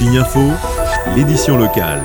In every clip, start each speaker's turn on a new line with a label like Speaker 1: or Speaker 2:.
Speaker 1: Tignes Info, l'édition locale.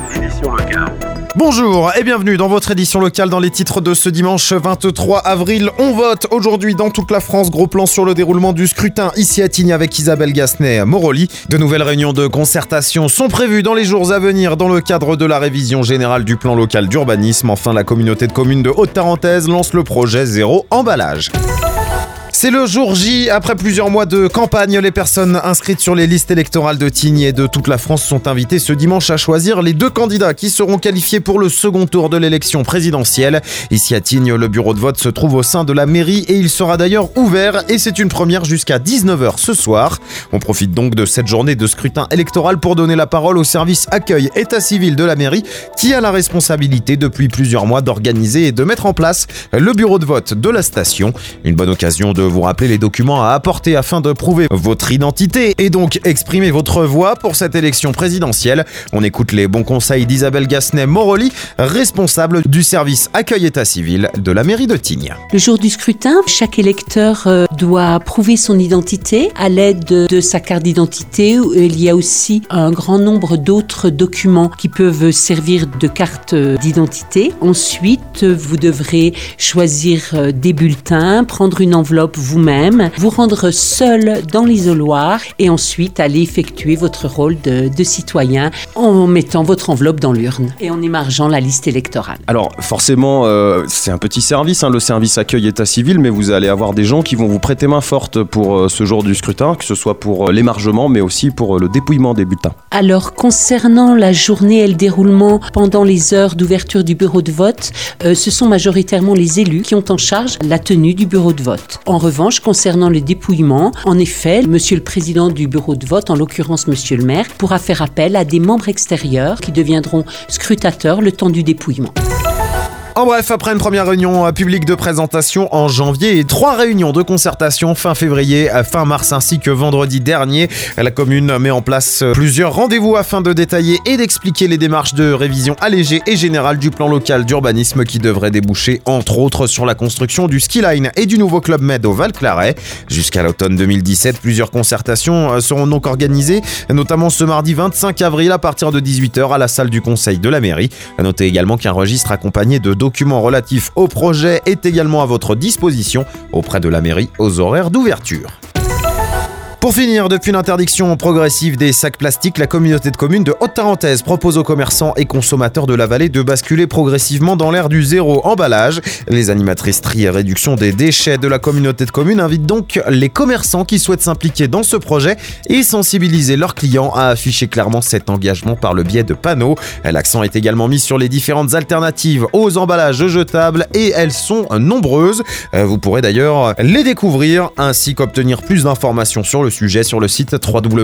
Speaker 2: Bonjour et bienvenue dans votre édition locale. Dans les titres de ce dimanche 23 avril, on vote aujourd'hui dans toute la France. Gros plan sur le déroulement du scrutin ici à Tignes avec Isabelle Gassenet-Moroli. De nouvelles réunions de concertation sont prévues dans les jours à venir dans le cadre de la révision générale du plan local d'urbanisme. Enfin, la communauté de communes de Haute-Tarentaise lance le projet Zéro Emballage. C'est le jour J. Après plusieurs mois de campagne, les personnes inscrites sur les listes électorales de Tignes et de toute la France sont invitées ce dimanche à choisir les deux candidats qui seront qualifiés pour le second tour de l'élection présidentielle. Ici à Tignes, le bureau de vote se trouve au sein de la mairie et il sera d'ailleurs ouvert et c'est une première jusqu'à 19h ce soir. On profite donc de cette journée de scrutin électoral pour donner la parole au service accueil état civil de la mairie qui a la responsabilité depuis plusieurs mois d'organiser et de mettre en place le bureau de vote de la station. Une bonne occasion de vous rappeler les documents à apporter afin de prouver votre identité et donc exprimer votre voix pour cette élection présidentielle. On écoute les bons conseils d'Isabelle Gassenet-Moroli, responsable du service accueil état civil de la mairie de Tignes.
Speaker 3: Le jour du scrutin, chaque électeur doit prouver son identité à l'aide de sa carte d'identité. Il y a aussi un grand nombre d'autres documents qui peuvent servir de carte d'identité. Ensuite, vous devrez choisir des bulletins, prendre une enveloppe vous-même, vous rendre seul dans l'isoloir et ensuite aller effectuer votre rôle de citoyen en mettant votre enveloppe dans l'urne et en émargeant la liste électorale.
Speaker 4: Alors forcément, c'est un petit service, le service accueil état civil, mais vous allez avoir des gens qui vont vous prêter main forte pour ce jour du scrutin, que ce soit pour l'émargement, mais aussi pour le dépouillement des bulletins.
Speaker 3: Alors concernant la journée et le déroulement pendant les heures d'ouverture du bureau de vote, ce sont majoritairement les élus qui ont en charge la tenue du bureau de vote. En revanche, concernant le dépouillement, en effet, monsieur le président du bureau de vote, en l'occurrence monsieur le maire, pourra faire appel à des membres extérieurs qui deviendront scrutateurs le temps du dépouillement.
Speaker 2: En bref, après une première réunion publique de présentation en janvier et 3 réunions de concertation fin février, fin mars ainsi que vendredi dernier, la commune met en place plusieurs rendez-vous afin de détailler et d'expliquer les démarches de révision allégée et générale du plan local d'urbanisme qui devrait déboucher entre autres sur la construction du ski line et du nouveau club med au Val-Claret. Jusqu'à l'automne 2017, plusieurs concertations seront donc organisées, notamment ce mardi 25 avril à partir de 18h à la salle du conseil de la mairie. Notez également qu'un registre accompagné de documents relatifs au projet est également à votre disposition auprès de la mairie aux horaires d'ouverture. Pour finir, depuis l'interdiction progressive des sacs plastiques, la communauté de communes de Haute-Tarentaise propose aux commerçants et consommateurs de la vallée de basculer progressivement dans l'ère du zéro emballage. Les animatrices tri et réduction des déchets de la communauté de communes invitent donc les commerçants qui souhaitent s'impliquer dans ce projet et sensibiliser leurs clients à afficher clairement cet engagement par le biais de panneaux. L'accent est également mis sur les différentes alternatives aux emballages jetables et elles sont nombreuses. Vous pourrez d'ailleurs les découvrir ainsi qu'obtenir plus d'informations sur le sujet sur le site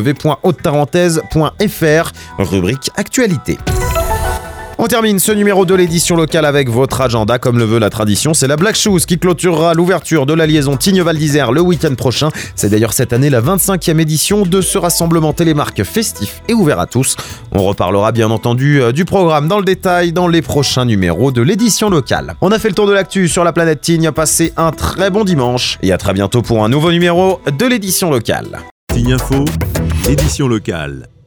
Speaker 2: www.hautetarentaise.fr, rubrique Actualité. On termine ce numéro de l'édition locale avec votre agenda. Comme le veut la tradition, c'est la Black Shoes qui clôturera l'ouverture de la liaison Tignes-Val d'Isère le week-end prochain. C'est d'ailleurs cette année la 25e édition de ce rassemblement télémarque festif et ouvert à tous. On reparlera bien entendu du programme dans le détail dans les prochains numéros de l'édition locale. On a fait le tour de l'actu sur la planète Tignes. Passez un très bon dimanche et à très bientôt pour un nouveau numéro de l'édition locale.
Speaker 1: Tignes Info, édition locale.